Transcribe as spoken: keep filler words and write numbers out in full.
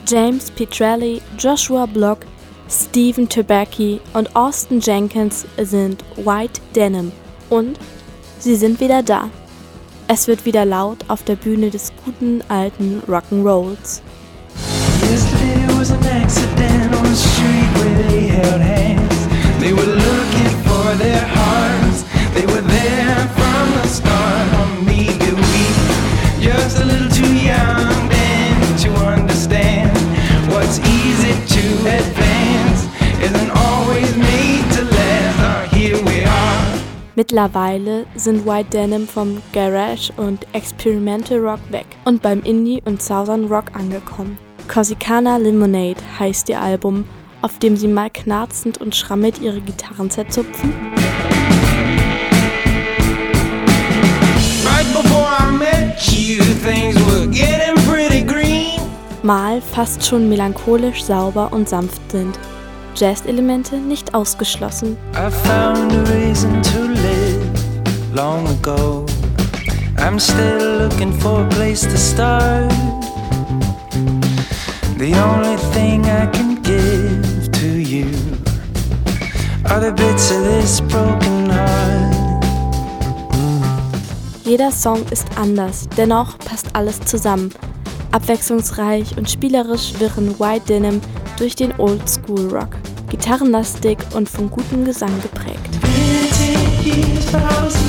James Petrelli, Joshua Block, Stephen Tobacki und Austin Jenkins sind White Denim und sie sind wieder da. Es wird wieder laut auf der Bühne des guten alten Rock'n'Rolls. Yesterday was an accident on the street where they held hands. They were looking for their hearts. They were there from the start. On me, good weak, just a little too young then to understand what's easy to advance isn't always made to last. Oh, here we are. Mittlerweile sind White Denim vom Garage und Experimental Rock weg und beim Indie und Southern Rock angekommen. Corsicana Lemonade heißt ihr Album, auf dem sie mal knarzend und schrammelt ihre Gitarren zerzupfen. Right before I met you, things were getting pretty green. Mal fast schon melancholisch sauber und sanft sind. Jazz-Elemente nicht ausgeschlossen. I found a reason to live long ago. I'm still looking for a place to start. The only thing I can give to you are the bits of this broken heart. Jeder Song ist anders, dennoch passt alles zusammen. Abwechslungsreich und spielerisch wirren White Denim durch den Oldschool-Rock. Gitarrenlastig und von gutem Gesang geprägt. Vintage years,